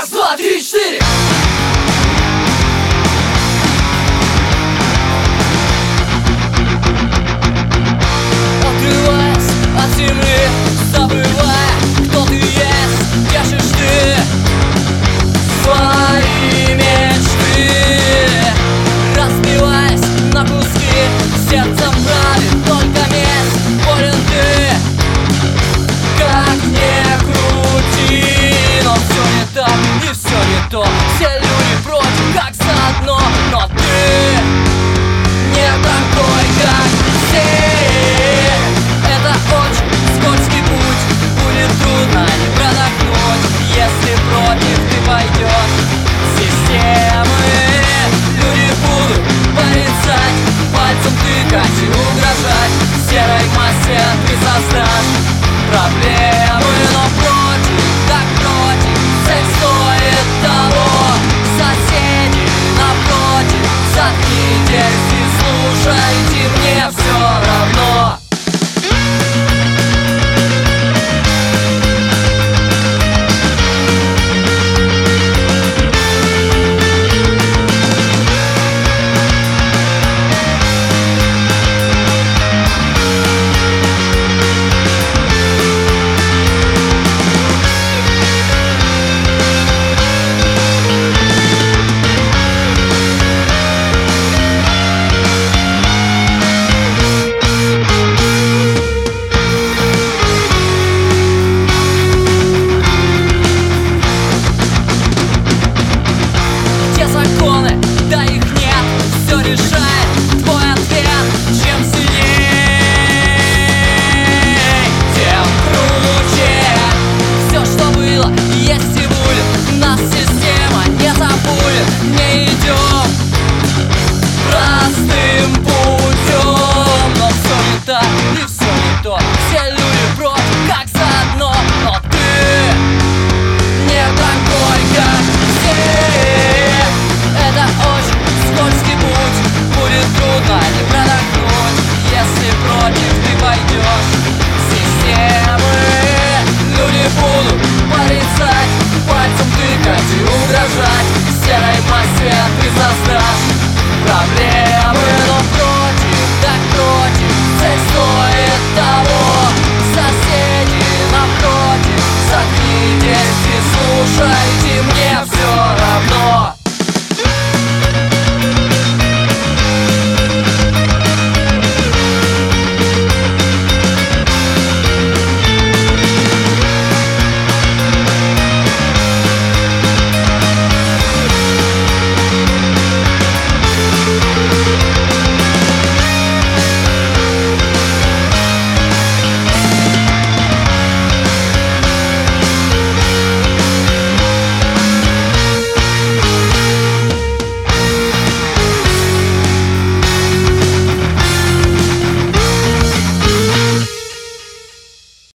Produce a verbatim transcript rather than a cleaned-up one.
Раз, два, три, четыре. Отрываясь от земли, забывая, кто ты есть, тешишь ты свои мечты. Разбиваясь на куски, сердцем правит только месть. Болен ты, как не крути, но все не так и все не то. Все люди против, как заодно, но ты не такой, как все. Это очень скользкий путь, будет трудно не продохнуть, если против ты пойдешь системы. Люди будут порицать, пальцем тыкать и угрожать. В серой массе ты создашь проблемы.